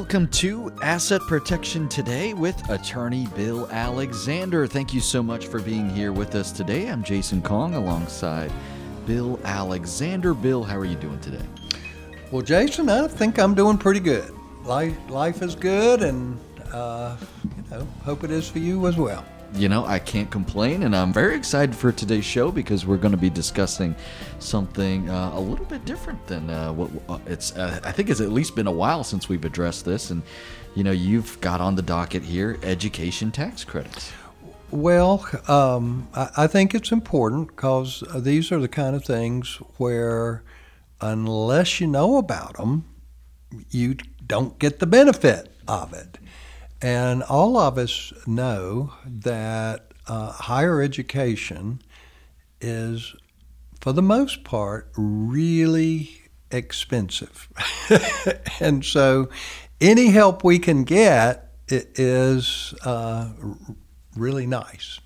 Welcome to Asset Protection Today with Attorney Bill Alexander. Thank you so much for being here with us today. I'm Jason Kong alongside Bill Alexander. Bill, how are you doing today? Well, Jason, I think I'm doing pretty good. Life is good, and hope it is for you as well. You know, I can't complain, and I'm very excited for today's show because we're going to be discussing something a little bit different than what it's. I think it's at least been a while since we've addressed this, and you've got on the docket here education tax credits. Well, I think it's important because these are the kind of things where, unless you know about them, you don't get the benefit of it. And all of us know that higher education is, for the most part, really expensive. And so any help we can get is really nice.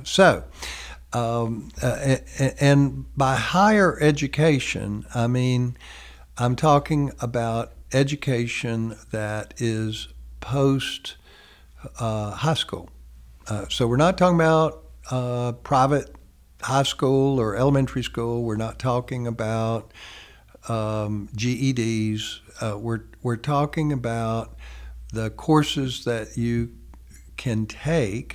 And by higher education, I mean, I'm talking about education that is post high school. So we're not talking about private high school or elementary school. We're not talking about GEDs. We're talking about the courses that you can take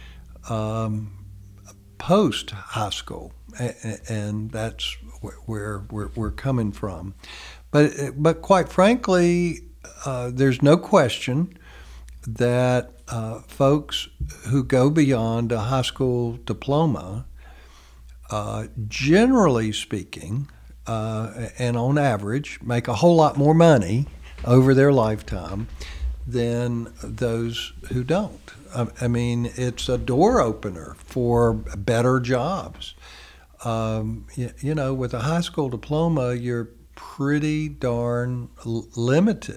post high school, and that's where we're coming from. But quite frankly, there's no question that folks who go beyond a high school diploma, generally speaking, and on average, make a whole lot more money over their lifetime than those who don't. I mean, it's a door opener for better jobs. With a high school diploma, you're pretty darn limited.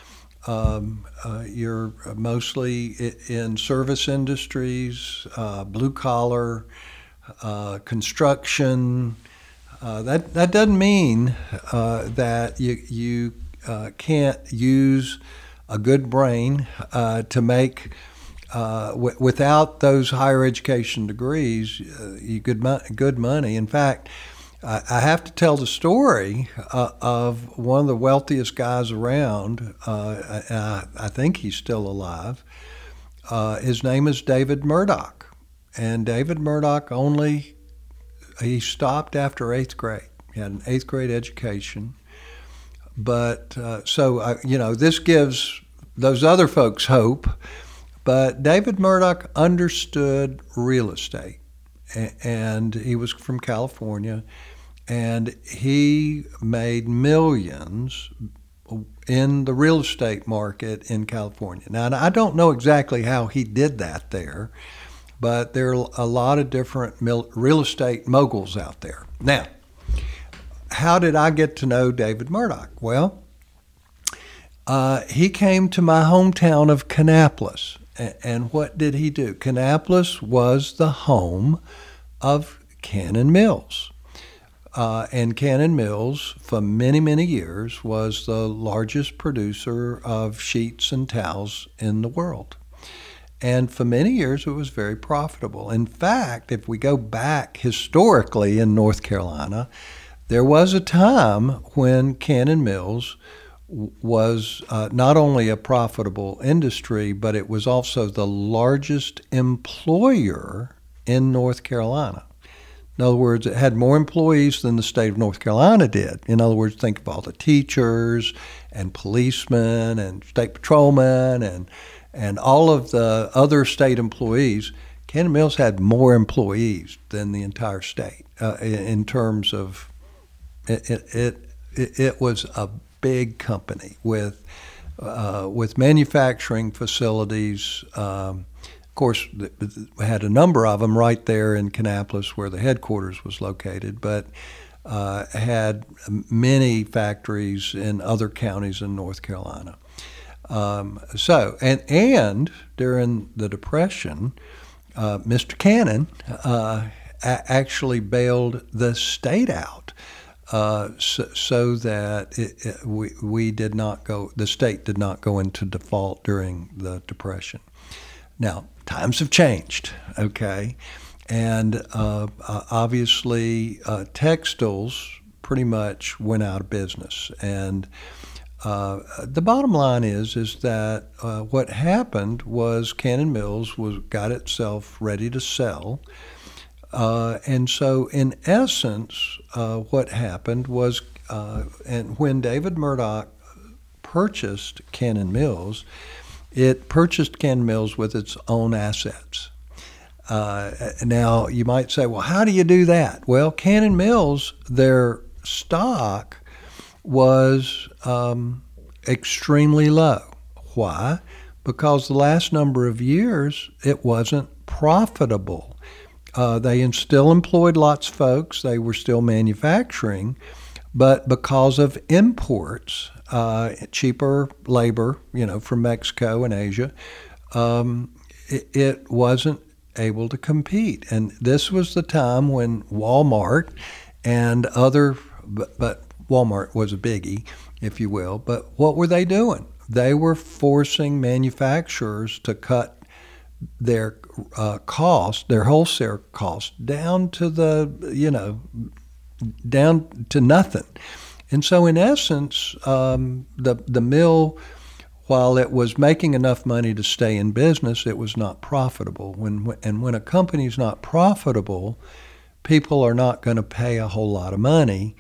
You're mostly in service industries, blue collar, construction. That doesn't mean that you can't use a good brain to make. Without those higher education degrees, you good money. In fact, I have to tell the story of one of the wealthiest guys around. I think he's still alive. His name is David Murdoch. And David Murdoch he stopped after 8th grade. He had an 8th grade education. But this gives those other folks hope. But David Murdoch understood real estate. And he was from California. And he made millions in the real estate market in California. Now, I don't know exactly how he did that there, but there are a lot of different real estate moguls out there. Now, how did I get to know David Murdoch? Well, he came to my hometown of Kannapolis. And what did he do? Kannapolis was the home of Cannon Mills. And Cannon Mills, for many, many years, was the largest producer of sheets and towels in the world. And for many years, it was very profitable. In fact, if we go back historically in North Carolina, there was a time when Cannon Mills was not only a profitable industry, but it was also the largest employer in North Carolina. In other words, it had more employees than the state of North Carolina did. In other words, think of all the teachers and policemen and state patrolmen and all of the other state employees. Cannon Mills had more employees than the entire state in terms of it was a big company with manufacturing facilities. Of course, we had a number of them right there in Kannapolis where the headquarters was located, but had many factories in other counties in North Carolina. And during the Depression, Mr. Cannon actually bailed the state out so that the state did not go into default during the Depression. Now, times have changed, okay? And obviously, textiles pretty much went out of business. And the bottom line is that what happened was Cannon Mills got itself ready to sell. And so, in essence, what happened was, and when David Murdock purchased Cannon Mills, it purchased Cannon Mills with its own assets. Now, you might say, well, how do you do that? Well, Cannon Mills, their stock was extremely low. Why? Because the last number of years, it wasn't profitable. They still employed lots of folks. They were still manufacturing. But because of imports, cheaper labor, from Mexico and Asia, it wasn't able to compete. And this was the time when Walmart and but Walmart was a biggie, if you will. But what were they doing? They were forcing manufacturers to cut their cost, their wholesale cost, down to down to nothing. And so, in essence, the mill, while it was making enough money to stay in business, it was not profitable. When a company's not profitable, people are not going to pay a whole lot of money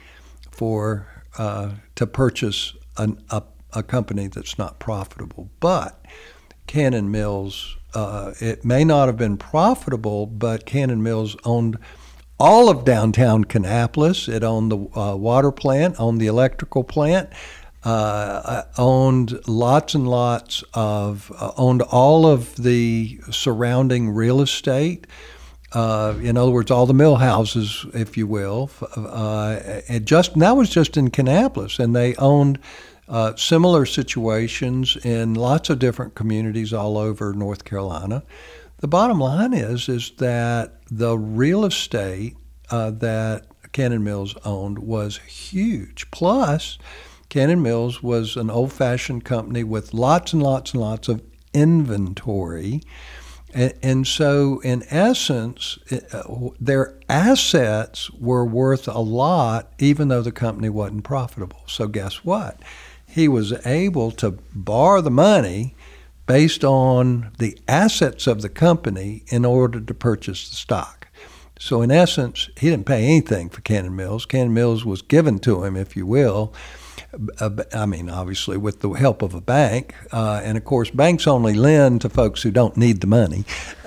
to purchase a company that's not profitable. But Cannon Mills, it may not have been profitable, but Cannon Mills owned all of downtown Kannapolis. It owned the water plant, owned the electrical plant, owned lots and lots owned all of the surrounding real estate. In other words, all the mill houses, if you will. And that was just in Kannapolis, and they owned similar situations in lots of different communities all over North Carolina. The bottom line is that the real estate that Cannon Mills owned was huge. Plus, Cannon Mills was an old-fashioned company with lots and lots and lots of inventory. And so, in essence, their assets were worth a lot, even though the company wasn't profitable. So guess what? He was able to borrow the money based on the assets of the company in order to purchase the stock. So in essence, he didn't pay anything for Cannon Mills. Cannon Mills was given to him, if you will. Obviously with the help of a bank. And of course, banks only lend to folks who don't need the money.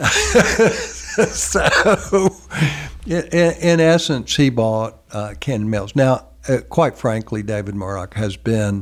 So in essence, he bought Cannon Mills. Now, quite frankly, David Murdock has been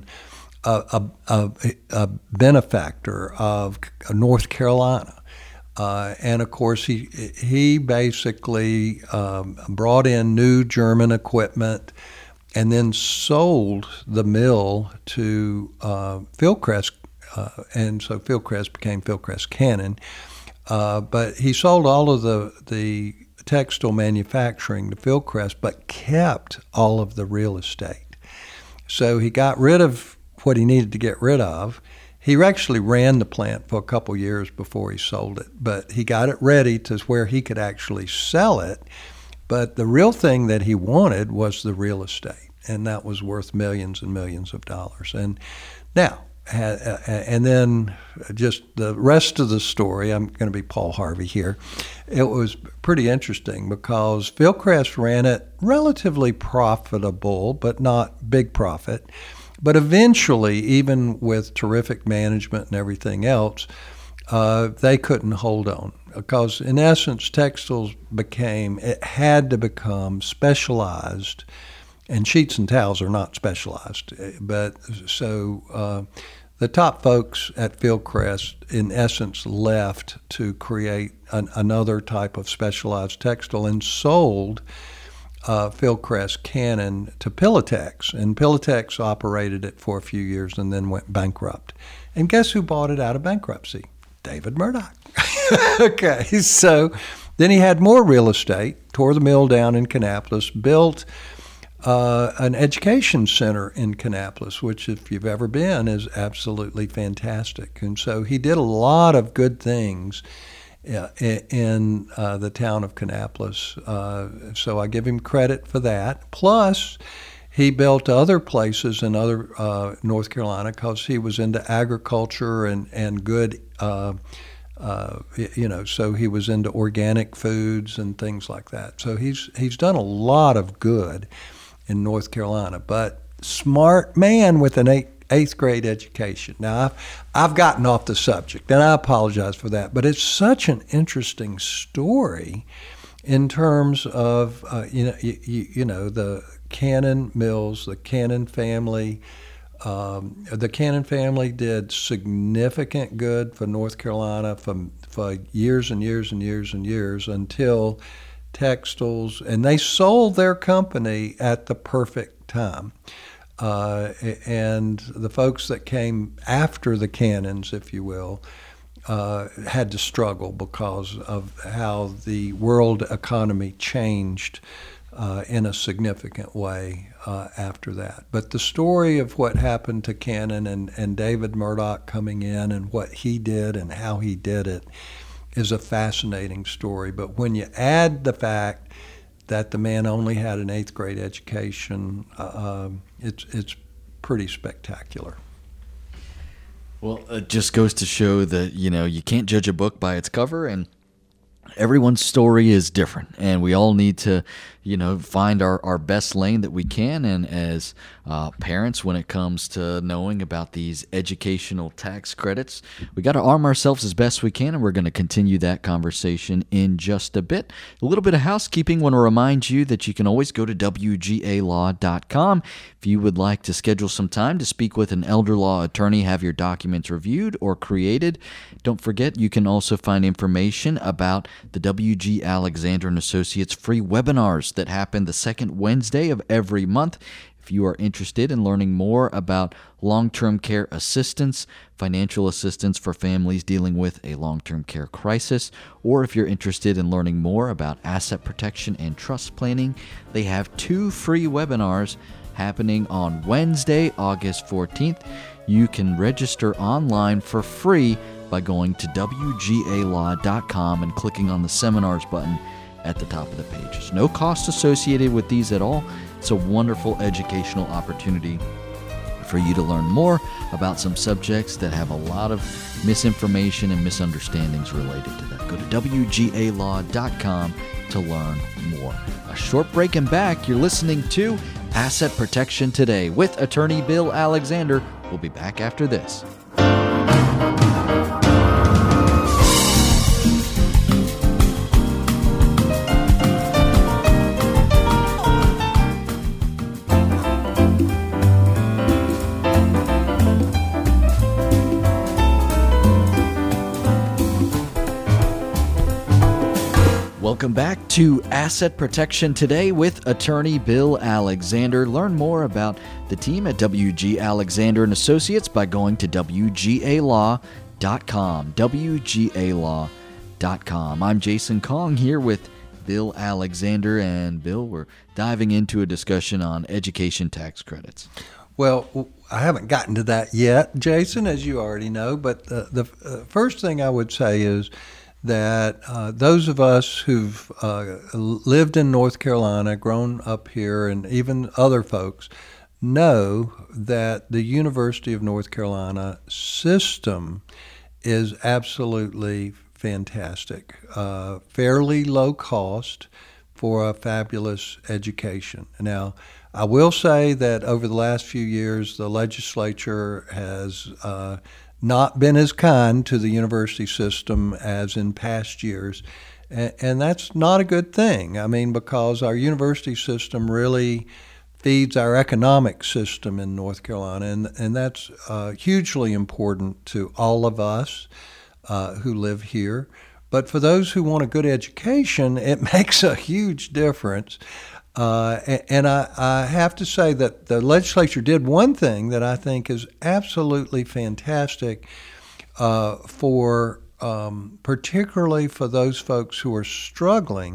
a benefactor of North Carolina. And of course, he basically brought in new German equipment and then sold the mill to Fieldcrest, and so Fieldcrest became Fieldcrest Cannon. But he sold all of the textile manufacturing to Fieldcrest, but kept all of the real estate. So he got rid of what he needed to get rid of. He actually ran the plant for a couple years before he sold it, but he got it ready to where he could actually sell it. But the real thing that he wanted was the real estate, and that was worth millions and millions of dollars. And now, and then just the rest of the story, I'm going to be Paul Harvey here. It was pretty interesting because Fieldcrest ran it relatively profitable, but not big profit. But eventually, even with terrific management and everything else, they couldn't hold on. Because in essence, textiles had to become specialized, and sheets and towels are not specialized. But so the top folks at Fieldcrest, in essence, left to create another type of specialized textile and sold Fieldcrest Cannon to Pilatex. And Pilatex operated it for a few years and then went bankrupt. And guess who bought it out of bankruptcy? David Murdock. Okay, so then he had more real estate, tore the mill down in Kannapolis, built an education center in Kannapolis, which, if you've ever been, is absolutely fantastic. And so he did a lot of good things in the town of Kannapolis. So I give him credit for that. Plus, he built other places in other North Carolina because he was into agriculture and good, so he was into organic foods and things like that. So he's done a lot of good in North Carolina, but smart man with an eighth grade education. Now, I've gotten off the subject, and I apologize for that, but it's such an interesting story in terms of, the Cannon Mills, the Cannon family. The Cannon family did significant good for North Carolina for years and years and years and years until textiles, and they sold their company at the perfect time. And the folks that came after the Cannons, if you will, had to struggle because of how the world economy changed in a significant way after that. But the story of what happened to Cannon and David Murdock coming in and what he did and how he did it is a fascinating story. But when you add the fact that the man only had an eighth grade education, it's pretty spectacular. Well, it just goes to show that, you can't judge a book by its cover, and everyone's story is different, and we all need to, find our best lane that we can. And as parents, when it comes to knowing about these educational tax credits, we got to arm ourselves as best we can, and we're going to continue that conversation in just a bit. A little bit of housekeeping. Want to remind you that you can always go to WGAlaw.com if you would like to schedule some time to speak with an elder law attorney, have your documents reviewed or created. Don't forget, you can also find information about the W.G. Alexander & Associates free webinars that happen the second Wednesday of every month. If you are interested in learning more about long-term care assistance, financial assistance for families dealing with a long-term care crisis, or if you're interested in learning more about asset protection and trust planning, they have 2 free webinars happening on Wednesday, August 14th. You can register online for free by going to WGAlaw.com and clicking on the seminars button at the top of the page. There's no cost associated with these at all. It's a wonderful educational opportunity for you to learn more about some subjects that have a lot of misinformation and misunderstandings related to them. Go to WGAlaw.com to learn more. A short break and back. You're listening to Asset Protection Today with Attorney Bill Alexander. We'll be back after this. Welcome back to Asset Protection Today with Attorney Bill Alexander. Learn more about the team at WG Alexander & Associates by going to WGAlaw.com, WGAlaw.com. I'm Jason Kong here with Bill Alexander, and Bill, we're diving into a discussion on education tax credits. Well, I haven't gotten to that yet, Jason, as you already know, but the first thing I would say is that those of us who've lived in North Carolina, grown up here, and even other folks know that the University of North Carolina system is absolutely fantastic, fairly low cost for a fabulous education. Now, I will say that over the last few years, the legislature has not been as kind to the university system as in past years, and that's not a good thing. I mean, because our university system really feeds our economic system in North Carolina, and that's hugely important to all of us who live here. But for those who want a good education, it makes a huge difference. And I have to say that the legislature did one thing that I think is absolutely fantastic for particularly for those folks who are struggling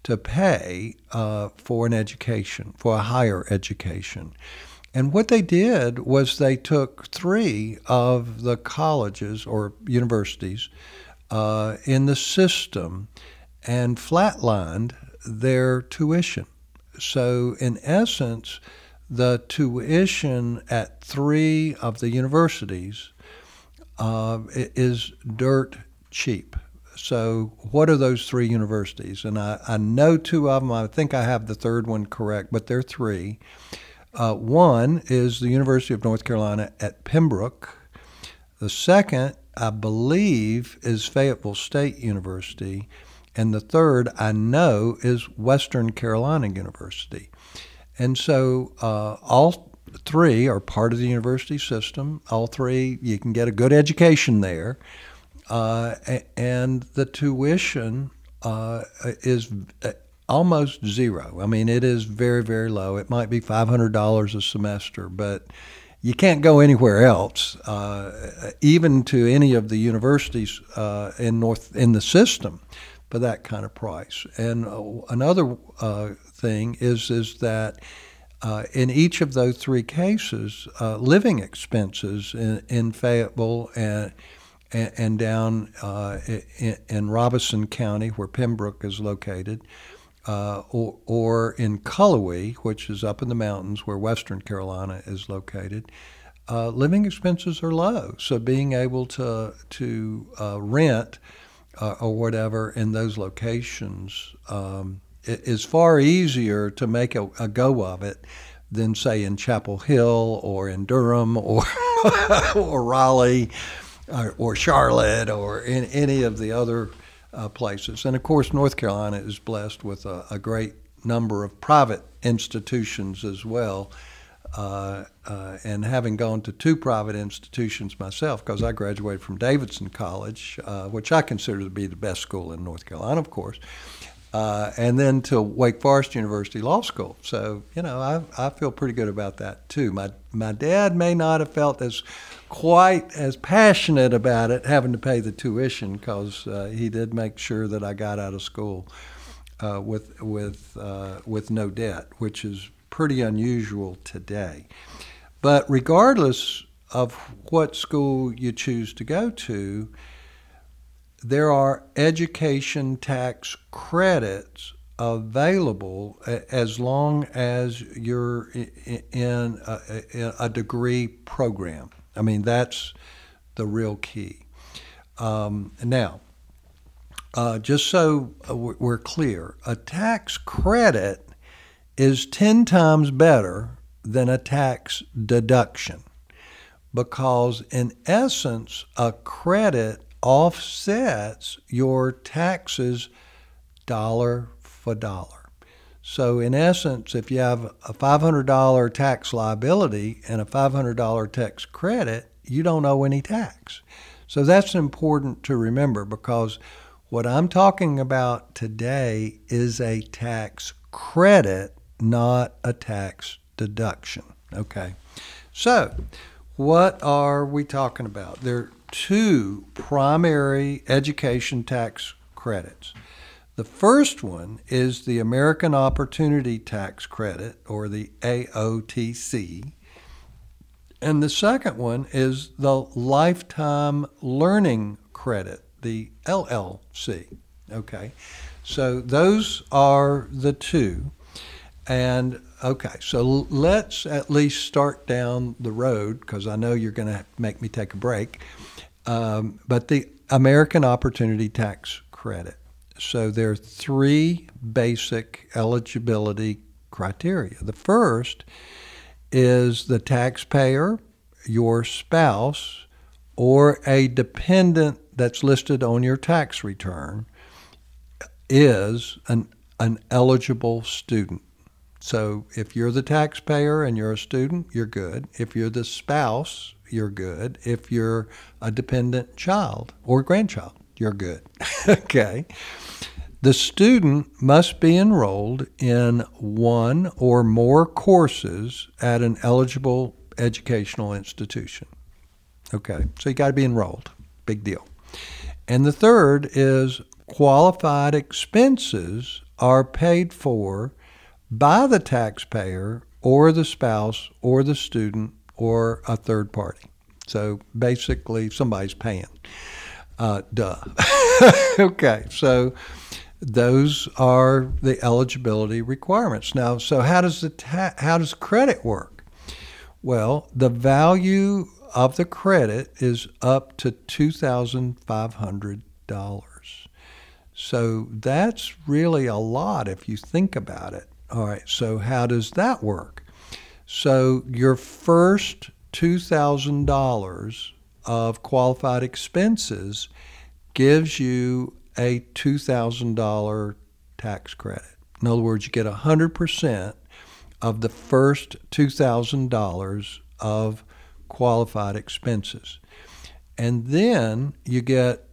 to pay for an education, for a higher education. And what they did was they took 3 of the colleges or universities in the system and flatlined their tuition. So in essence, the tuition at 3 of the universities is dirt cheap. So what are those 3 universities? And I know 2 of them. I think I have the third one correct, but there are 3. One is the University of North Carolina at Pembroke. The second, I believe, is Fayetteville State University. And the third, I know, is Western Carolina University. And so all 3 are part of the university system. All 3, you can get a good education there. And the tuition is almost zero. I mean, it is very, very low. It might be $500 a semester, but you can't go anywhere else, even to any of the universities in the system, for that kind of price. And another thing is that in each of those 3 cases, living expenses in Fayetteville and down in Robeson County, where Pembroke is located, or in Cullowhee, which is up in the mountains where Western Carolina is located, living expenses are low. So being able to rent or whatever in those locations is far easier to make a go of it than, say, in Chapel Hill or in Durham or or Raleigh or Charlotte or in any of the other places. And of course, North Carolina is blessed with a great number of private institutions as well. And having gone to 2 private institutions myself, because I graduated from Davidson College, which I consider to be the best school in North Carolina, of course, and then to Wake Forest University Law School. So, I feel pretty good about that too. My dad may not have felt quite as passionate about it, having to pay the tuition, because he did make sure that I got out of school with no debt, which is pretty unusual today. But regardless of what school you choose to go to, there are education tax credits available as long as you're in a degree program. I mean, that's the real key. Now, just so we're clear, a tax credit is 10 times better than a tax deduction, because in essence, a credit offsets your taxes dollar for dollar. So in essence, if you have a $500 tax liability and a $500 tax credit, you don't owe any tax. So that's important to remember, because what I'm talking about today is a tax credit, not a tax deduction. Okay. So what are we talking about? There are 2 primary education tax credits. The first one is the American Opportunity Tax Credit, or the AOTC. And the second one is the Lifetime Learning Credit, the LLC. Okay. So those are the 2. And okay, so let's at least start down the road, because I know you're going to make me take a break. But the American Opportunity Tax Credit. So there are 3 basic eligibility criteria. The first is the taxpayer, your spouse, or a dependent that's listed on your tax return is an eligible student. So if you're the taxpayer and you're a student, you're good. If you're the spouse, you're good. If you're a dependent child or grandchild, you're good. Okay. The student must be enrolled in 1 or more courses at an eligible educational institution. Okay, so you got to be enrolled. Big deal. And the third is qualified expenses are paid for by the taxpayer or the spouse or the student or a third party. So basically, somebody's paying. Duh. Okay, so those are the eligibility requirements. Now, so how does credit work? Well, the value of the credit is up to $2,500. So that's really a lot if you think about it. All right, so how does that work? So your first $2,000 of qualified expenses gives you a $2,000 tax credit. In other words, you get 100% of the first $2,000 of qualified expenses. And then you get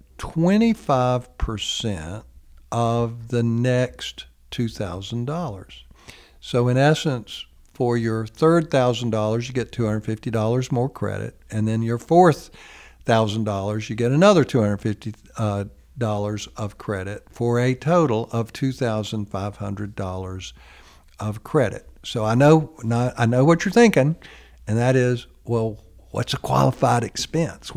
25% of the next $2,000. So in essence, for your third $1,000, you get $250 more credit, and then your fourth $1,000, you get another $250 of credit for a total of $2,500 of credit. So I know what you're thinking, and that is, well, what's a qualified expense?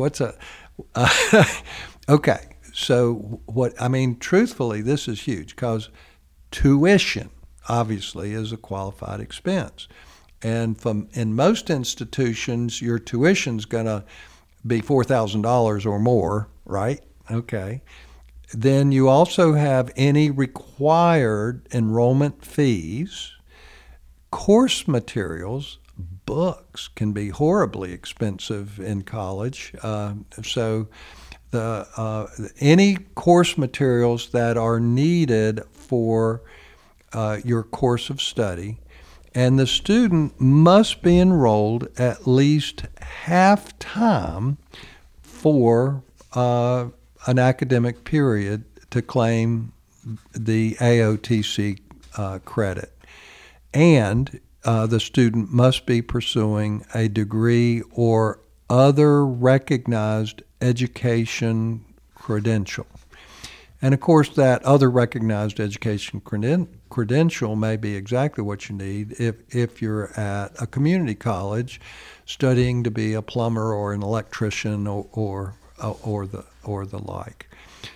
Okay. So truthfully, this is huge because tuition obviously is a qualified expense. And in most institutions, your tuition's going to be $4,000 or more, right? Okay. Then you also have any required enrollment fees, course materials. Books can be horribly expensive in college. So any course materials that are needed for your course of study, and the student must be enrolled at least half-time for an academic period to claim the AOTC credit. And the student must be pursuing a degree or other recognized education credential. And of course, that other recognized education credential may be exactly what you need if you're at a community college studying to be a plumber or an electrician or the like.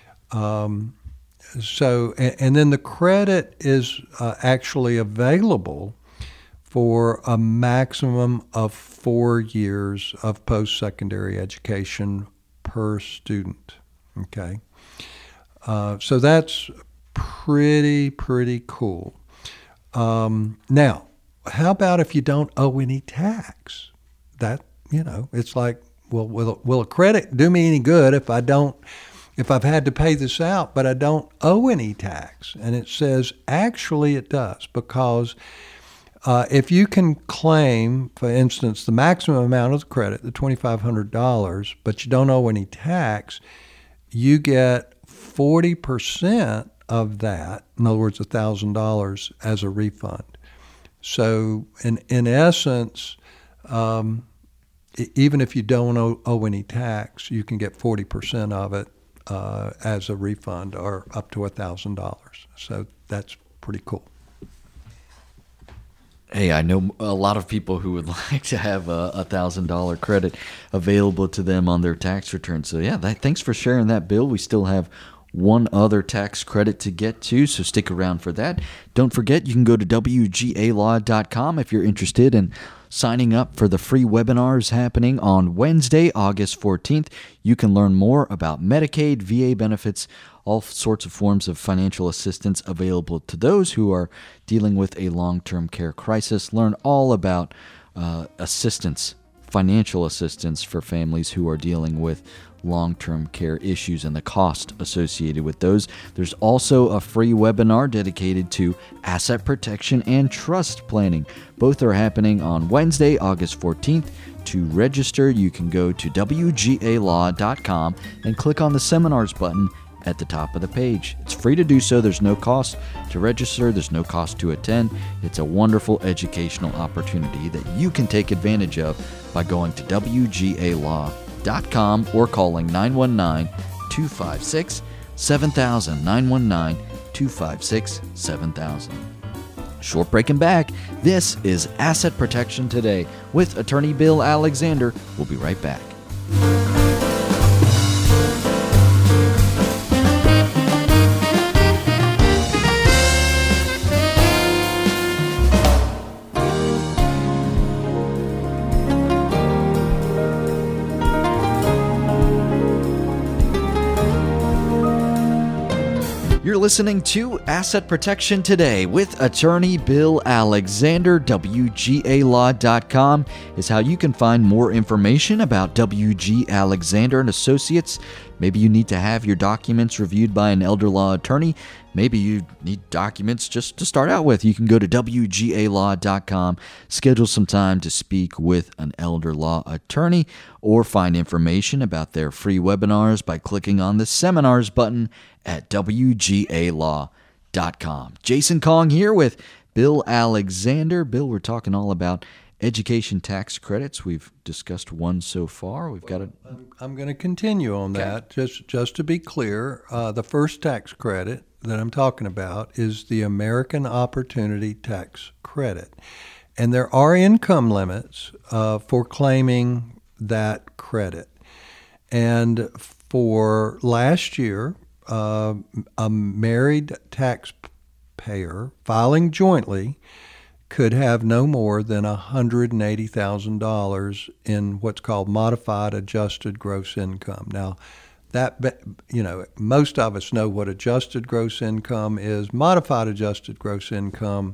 So then the credit is actually available for a maximum of 4 years of post-secondary education per student. Okay, so that's pretty cool. Now, how about if you don't owe any tax? That, it's like, well, will a credit do me any good if I've had to pay this out, but I don't owe any tax? And it says, actually it does, because if you can claim, for instance, the maximum amount of the credit, the $2,500, but you don't owe any tax, you get 40% of that, in other words, $1,000 as a refund. So in essence, even if you don't owe any tax, you can get 40% of it as a refund, or up to $1,000. So that's pretty cool. Hey, I know a lot of people who would like to have a $1,000 credit available to them on their tax return. So yeah, thanks for sharing that, Bill. We still have one other tax credit to get to, so stick around for that. Don't forget, you can go to WGALaw.com if you're interested in signing up for the free webinars happening on Wednesday, August 14th. You can learn more about Medicaid, VA benefits, all sorts of forms of financial assistance available to those who are dealing with a long-term care crisis. Learn all about assistance, financial assistance for families who are dealing with long-term care issues and the cost associated with those. There's also a free webinar dedicated to asset protection and trust planning. Both are happening on Wednesday, August 14th. To register, you can go to WGALaw.com and click on the seminars button at the top of the page. It's free to do so. There's no cost to register. There's no cost to attend. It's a wonderful educational opportunity that you can take advantage of by going to WGALaw.com or calling 919-256-7000, 256 7000. Short break and back. This is Asset Protection Today with attorney Bill Alexander. We'll be right back. You're listening to Asset Protection Today with attorney Bill Alexander. WGAlaw.com is how you can find more information about WG Alexander and Associates. Maybe you need to have your documents reviewed by an elder law attorney. Maybe you need documents just to start out with. You can go to WGAlaw.com, schedule some time to speak with an elder law attorney, or find information about their free webinars by clicking on the Seminars button at WGAlaw.com. Jason Kong here with Bill Alexander. Bill, we're talking all about education tax credits. We've discussed one so far. We've got I'm going to continue on that. Just to be clear, the first tax credit that I'm talking about is the American Opportunity Tax Credit. And there are income limits for claiming that credit. And for last year, a married taxpayer filing jointly could have no more than $180,000 in what's called modified adjusted gross income. Now, that, most of us know what adjusted gross income is. Modified adjusted gross income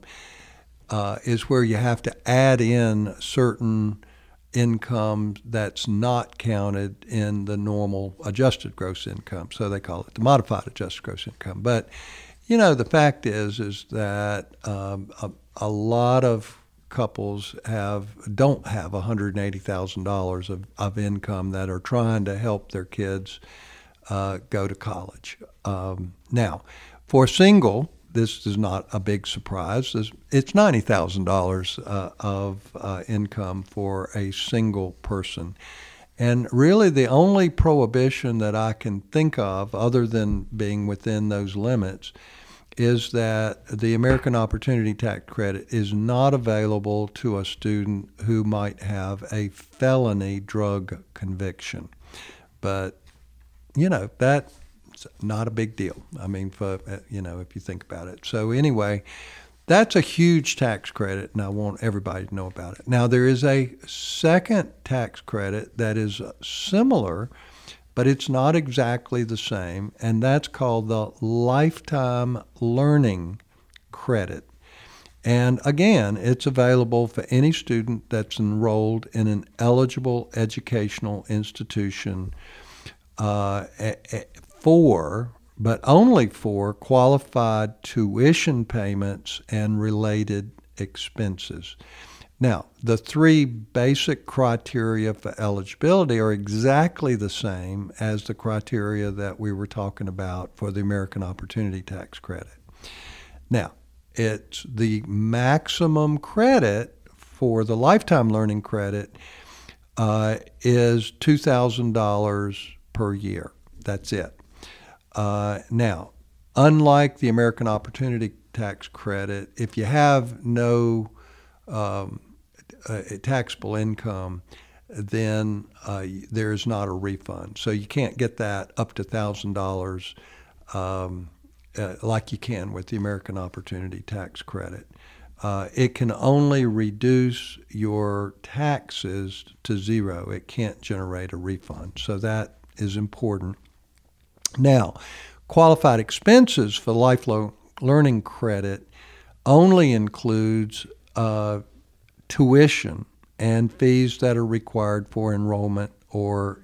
is where you have to add in certain income that's not counted in the normal adjusted gross income. So they call it the modified adjusted gross income. But, the fact is that a lot of couples don't have $180,000 of income that are trying to help their kids go to college. Now, for a single, this is not a big surprise. It's $90,000 of income for a single person. And really the only prohibition that I can think of, other than being within those limits, is that the American Opportunity Tax Credit is not available to a student who might have a felony drug conviction. But, that's not a big deal. I mean, if you think about it. So anyway, that's a huge tax credit, and I want everybody to know about it. Now, there is a second tax credit that is similar, but it's not exactly the same, and that's called the Lifetime Learning Credit. And again, it's available for any student that's enrolled in an eligible educational institution but only for qualified tuition payments and related expenses. Now, the three basic criteria for eligibility are exactly the same as the criteria that we were talking about for the American Opportunity Tax Credit. Now, it's the maximum credit for the Lifetime Learning Credit is $2,000 per year. That's it. Now, unlike the American Opportunity Tax Credit, if you have no taxable income, then there is not a refund. So you can't get that up to $1,000 like you can with the American Opportunity Tax Credit. It can only reduce your taxes to zero. It can't generate a refund. So that is important. Now, qualified expenses for lifelong learning credit only includes tuition and fees that are required for enrollment or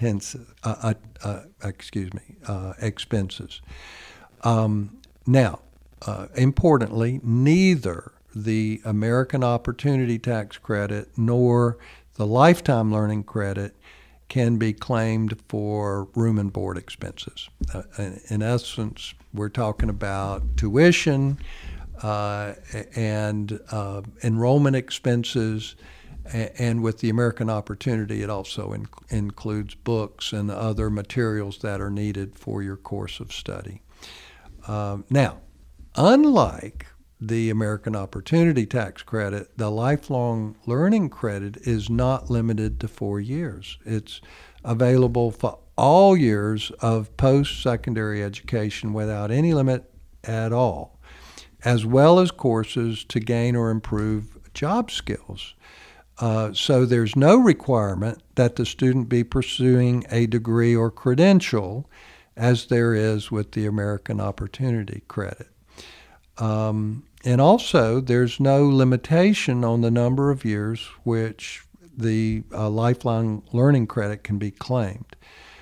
expenses. Now, importantly, neither the American Opportunity Tax Credit nor the Lifetime Learning Credit can be claimed for room and board expenses. In essence, we're talking about tuition and enrollment expenses, and with the American Opportunity, it also includes books and other materials that are needed for your course of study. Now, Unlike the American Opportunity Tax Credit, the Lifelong Learning Credit is not limited to 4 years. It's available for all years of post-secondary education without any limit at all, as well as courses to gain or improve job skills. So there's no requirement that the student be pursuing a degree or credential as there is with the American Opportunity Credit. And also, there's no limitation on the number of years which the Lifelong Learning Credit can be claimed.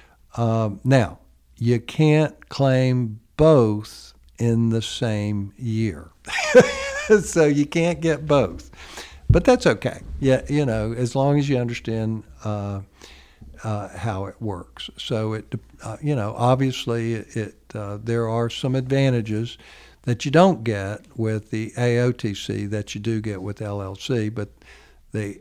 Now, you can't claim both in the same year. So you can't get both. But that's okay. Yeah, as long as you understand how it works. So obviously there are some advantages that you don't get with the AOTC that you do get with LLC, but the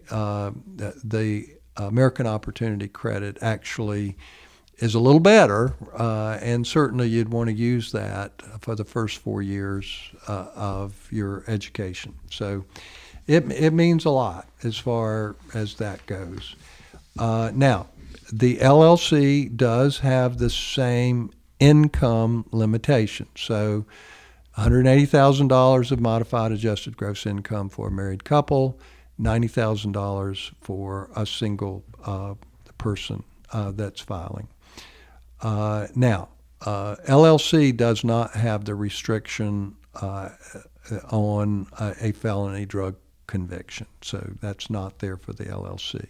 American Opportunity Credit actually is a little better, and certainly you'd want to use that for the first 4 years of your education. So it means a lot as far as that goes. Now, the LLC does have the same income limitation. So $180,000 of modified adjusted gross income for a married couple, $90,000 for a single person that's filing. Now, LLC does not have the restriction on a felony drug conviction, so that's not there for the LLC.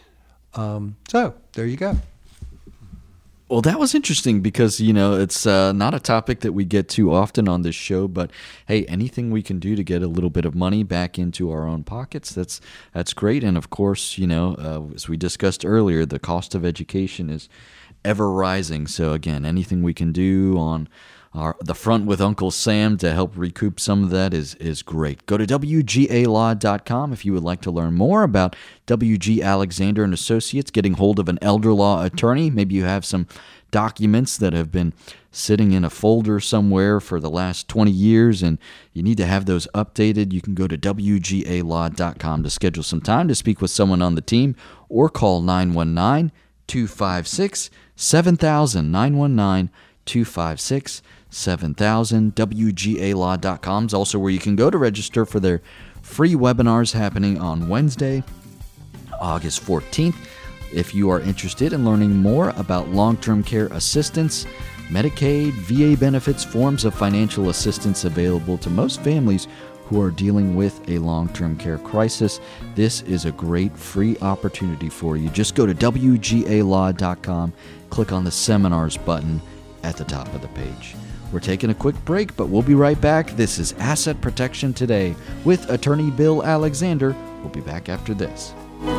So there you go. Well, that was interesting because, it's not a topic that we get too often on this show, but hey, anything we can do to get a little bit of money back into our own pockets, that's great. And of course, as we discussed earlier, the cost of education is ever rising. So again, anything we can do on the front with Uncle Sam to help recoup some of that is great. Go to WGALaw.com if you would like to learn more about WG Alexander and Associates, getting hold of an elder law attorney. Maybe you have some documents that have been sitting in a folder somewhere for the last 20 years and you need to have those updated. You can go to WGALaw.com to schedule some time to speak with someone on the team or call 919-256-7000, 919-256-7000. WGALaw.com is also where you can go to register for their free webinars happening on Wednesday, August 14th. If you are interested in learning more about long-term care assistance, Medicaid, VA benefits, forms of financial assistance available to most families who are dealing with a long-term care crisis, this is a great free opportunity for you. Just go to WGALaw.com, click on the seminars button at the top of the page. We're taking a quick break, but we'll be right back. This is Asset Protection Today with attorney Bill Alexander. We'll be back after this.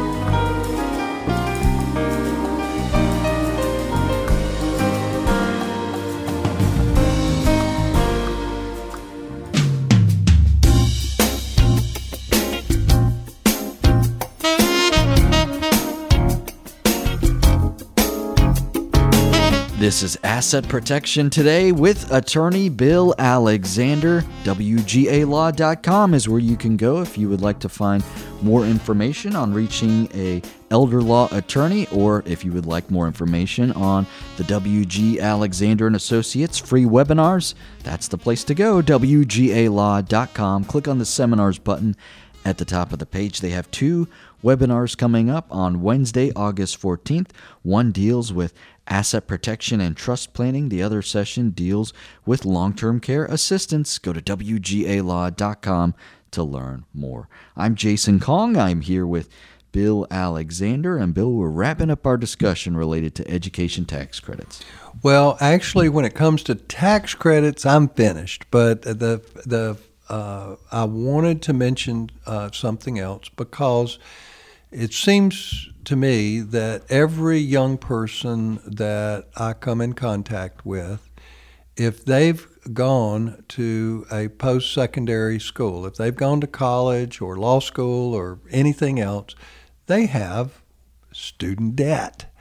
This is Asset Protection Today with attorney Bill Alexander. WGALaw.com is where you can go if you would like to find more information on reaching a elder law attorney, or if you would like more information on the WG Alexander and Associates free webinars. That's the place to go, WGALaw.com. Click on the seminars button at the top of the page. They have 2 webinars coming up on Wednesday, August 14th. One deals with asset protection and trust planning. The other session deals with long-term care assistance. Go to WGALaw.com to learn more. I'm Jason Kong. I'm here with Bill Alexander. And Bill, we're wrapping up our discussion related to education tax credits. Well, actually, when it comes to tax credits, I'm finished. But I wanted to mention something else because it seems to me that every young person that I come in contact with, if they've gone to a post-secondary school, if they've gone to college or law school or anything else, they have student debt.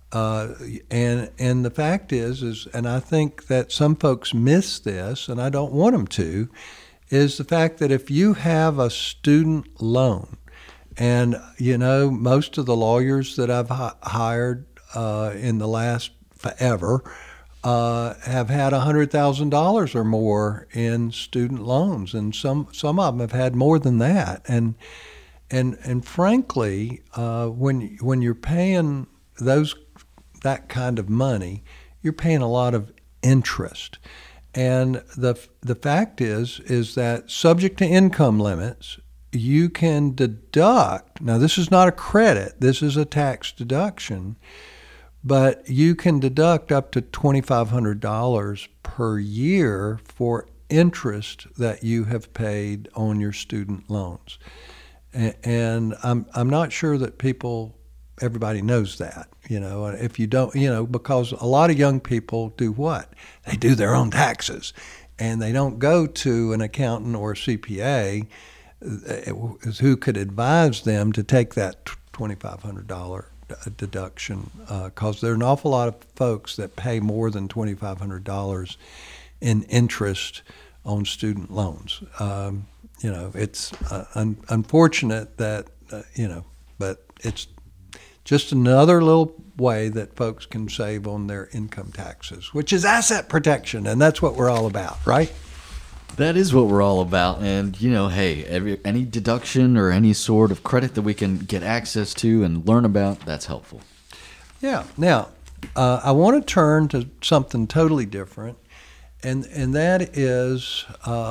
And the fact is, and I think that some folks miss this, and I don't want them to, is the fact that if you have a student loan, and most of the lawyers that I've hired in the last forever have had $100,000 or more in student loans, and some of them have had more than that. And frankly, when you're paying that kind of money, you're paying a lot of interest. And the fact is that subject to income limits, you can deduct. Now, this is not a credit; this is a tax deduction. But you can deduct up to $2,500 per year for interest that you have paid on your student loans. And I'm not sure that everybody knows that. If you don't, because a lot of young people do what? They do their own taxes, and they don't go to an accountant or a CPA who could advise them to take that $2,500 deduction, because there are an awful lot of folks that pay more than $2,500 in interest on student loans. It's unfortunate that, but it's just another little way that folks can save on their income taxes, which is asset protection, and that's what we're all about, right? That is what we're all about. And, hey, any deduction or any sort of credit that we can get access to and learn about, that's helpful. Yeah. Now, I want to turn to something totally different, and that is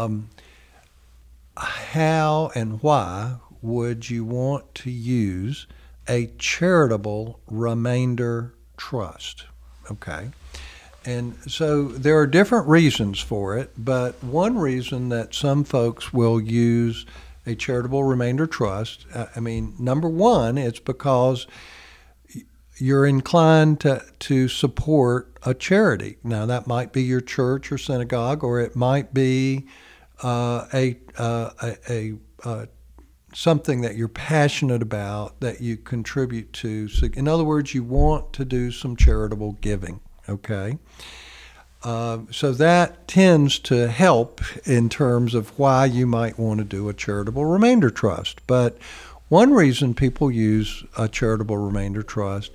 how and why would you want to use a charitable remainder trust? Okay. And so there are different reasons for it, but one reason that some folks will use a charitable remainder trust, number one, it's because you're inclined to support a charity. Now, that might be your church or synagogue, or it might be something that you're passionate about that you contribute to. So, in other words, you want to do some charitable giving. Okay, so that tends to help in terms of why you might want to do a charitable remainder trust. But one reason people use a charitable remainder trust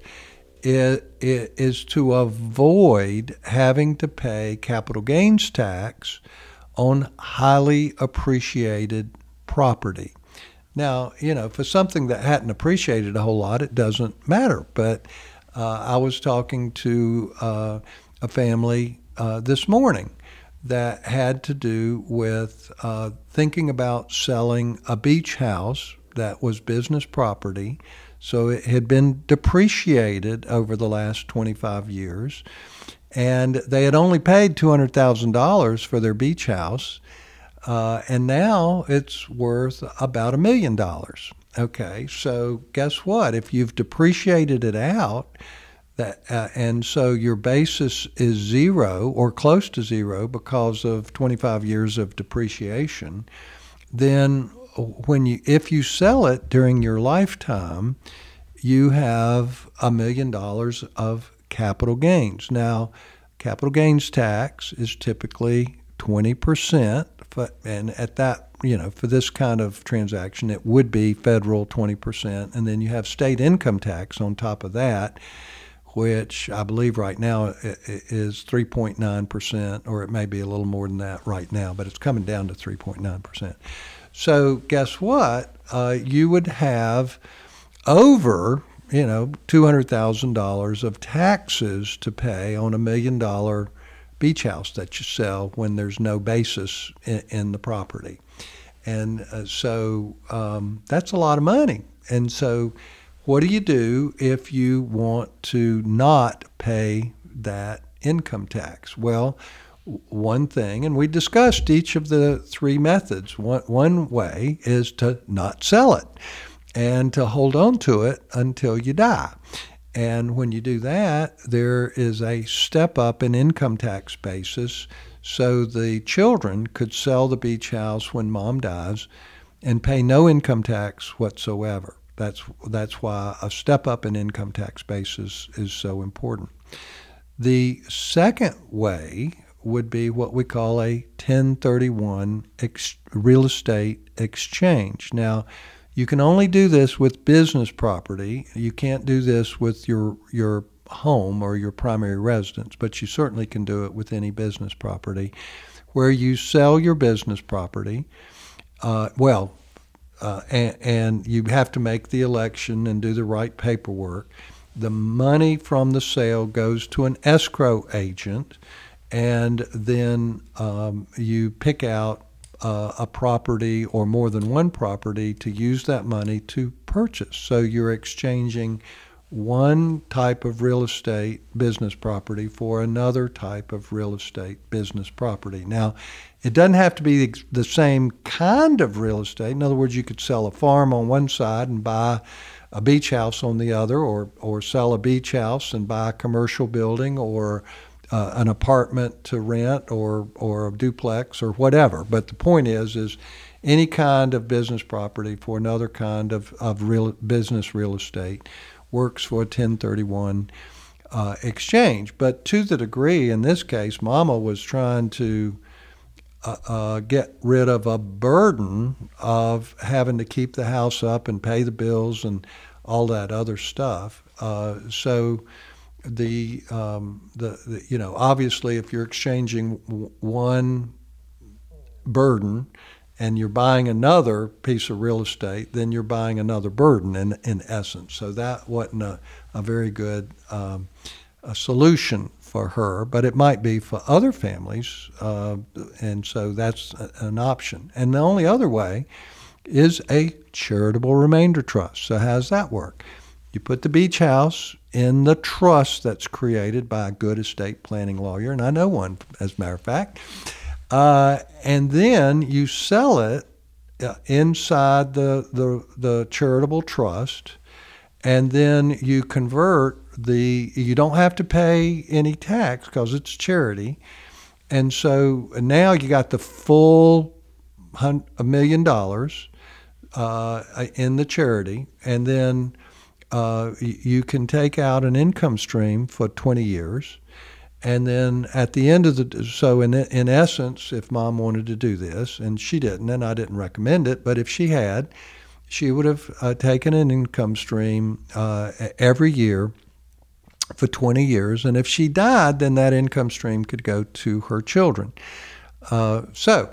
is to avoid having to pay capital gains tax on highly appreciated property. Now, for something that hadn't appreciated a whole lot, it doesn't matter. But I was talking to a family this morning that had to do with thinking about selling a beach house that was business property. So it had been depreciated over the last 25 years. And they had only paid $200,000 for their beach house. And now it's worth about $1 million. Okay, so guess what? If you've depreciated it out, and so your basis is zero or close to zero because of 25 years of depreciation, then if you sell it during your lifetime, you have $1 million of capital gains. Now, capital gains tax is typically 20%, and at that, for this kind of transaction, it would be federal 20%, and then you have state income tax on top of that, which I believe right now is 3.9%, or it may be a little more than that right now, but it's coming down to 3.9%. So guess what? You would have over, $200,000 of taxes to pay on $1 million beach house that you sell when there's no basis in the property. And so that's a lot of money. And so what do you do if you want to not pay that income tax? Well, one thing, and we discussed each of the three methods. One way is to not sell it and to hold on to it until you die. And when you do that, there is a step up in income tax basis, so the children could sell the beach house when mom dies and pay no income tax whatsoever. That's why a step up in income tax basis is so important. The second way would be what we call a 1031 real estate exchange. Now, you can only do this with business property. You can't do this with your home or your primary residence, but you certainly can do it with any business property, where you sell your business property. And you have to make the election and do the right paperwork. The money from the sale goes to an escrow agent, and then you pick out a property or more than one property to use that money to purchase. So you're exchanging one type of real estate business property for another type of real estate business property. Now, it doesn't have to be the same kind of real estate. In other words, you could sell a farm on one side and buy a beach house on the other, or sell a beach house and buy a commercial building, or an apartment to rent, or a duplex, or whatever. But the point is any kind of business property for another kind of business real estate works for a 1031 exchange. But to the degree, in this case, Mama was trying to get rid of a burden of having to keep the house up and pay the bills and all that other stuff. So obviously, if you're exchanging one burden and you're buying another piece of real estate, then you're buying another burden in essence. So that wasn't a very good a solution for her, but it might be for other families, and so that's an option. And the only other way is a charitable remainder trust. So how does that work? You put the beach house in the trust that's created by a good estate planning lawyer, and I know one, as a matter of fact, and then you sell it inside the charitable trust, and then you convert you don't have to pay any tax because it's charity. And so now you got the full $1 million in the charity, and then you can take out an income stream for 20 years. And then at the end of in essence, if Mom wanted to do this, and she didn't, and I didn't recommend it, but if she had, she would have taken an income stream every year for 20 years. And if she died, then that income stream could go to her children. But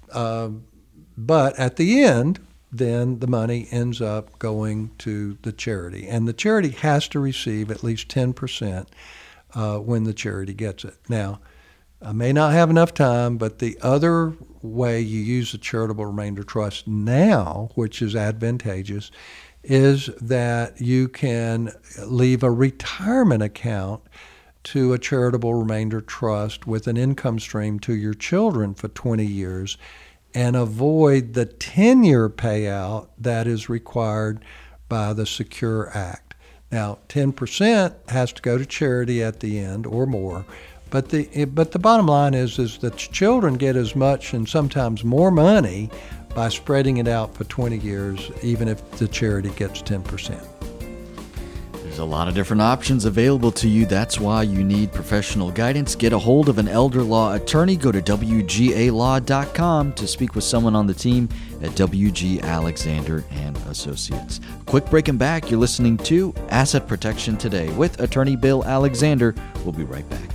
at the end, then the money ends up going to the charity. And the charity has to receive at least 10% when the charity gets it. Now, I may not have enough time, but the other way you use a charitable remainder trust now, which is advantageous, is that you can leave a retirement account to a charitable remainder trust with an income stream to your children for 20 years and avoid the 10-year payout that is required by the Secure Act. Now, 10% has to go to charity at the end or more, but the bottom line is that children get as much and sometimes more money by spreading it out for 20 years, even if the charity gets 10%. There's a lot of different options available to you. That's why you need professional guidance. Get a hold of an elder law attorney. Go to WGAlaw.com to speak with someone on the team at WG Alexander and Associates. Quick break and back. You're listening to Asset Protection Today with Attorney Bill Alexander. We'll be right back.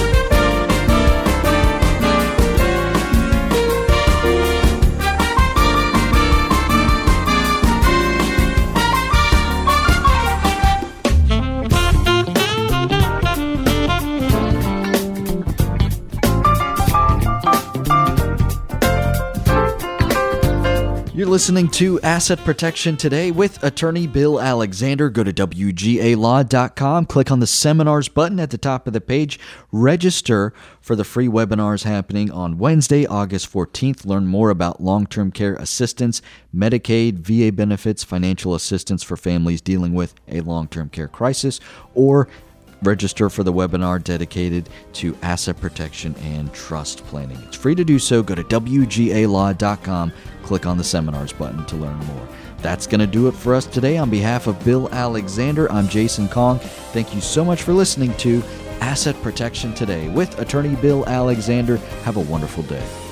You're listening to Asset Protection Today with Attorney Bill Alexander. Go to WGAlaw.com, click on the Seminars button at the top of the page, register for the free webinars happening on Wednesday, August 14th. Learn more about long-term care assistance, Medicaid, VA benefits, financial assistance for families dealing with a long-term care crisis, or register for the webinar dedicated to asset protection and trust planning. It's free to do so. Go to WGAlaw.com, click on the Seminars button to learn more. That's going to do it for us today. On behalf of Bill Alexander, I'm Jason Kong. Thank you so much for listening to Asset Protection Today with attorney Bill Alexander. Have a wonderful day.